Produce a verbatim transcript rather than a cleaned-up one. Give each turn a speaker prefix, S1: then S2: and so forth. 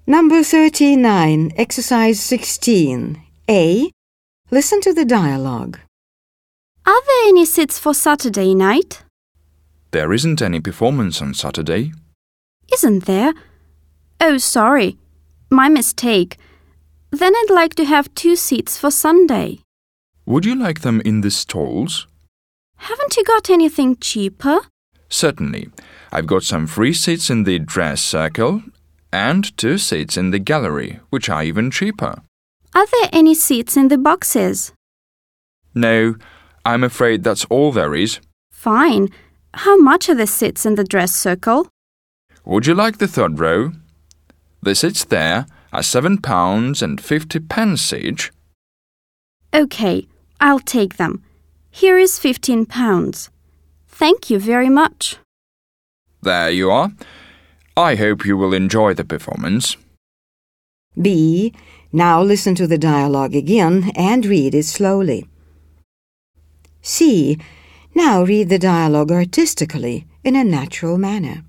S1: Number thirty-nine, exercise sixteen. A. Listen to the dialogue.
S2: Are there any seats for Saturday night?
S3: There isn't any performance on Saturday.
S2: Isn't there? Oh, sorry. My mistake. Then I'd like to have two seats for Sunday.
S3: Would you like them in the stalls?
S2: Haven't you got anything cheaper?
S3: Certainly. I've got some free seats in the dress circle and two seats in the gallery, which are even cheaper.
S2: Are there any seats in the boxes?
S3: No, I'm afraid that's all there is.
S2: Fine. How much are the seats in the dress circle?
S3: Would you like the third row? The seats there are seven pounds and fifty pence each.
S2: OK, I'll take them. Here is fifteen pounds. Thank you very much.
S3: There you are. I hope you will enjoy the performance.
S1: B. Now listen to the dialogue again and read it slowly. C. Now read the dialogue artistically in a natural manner.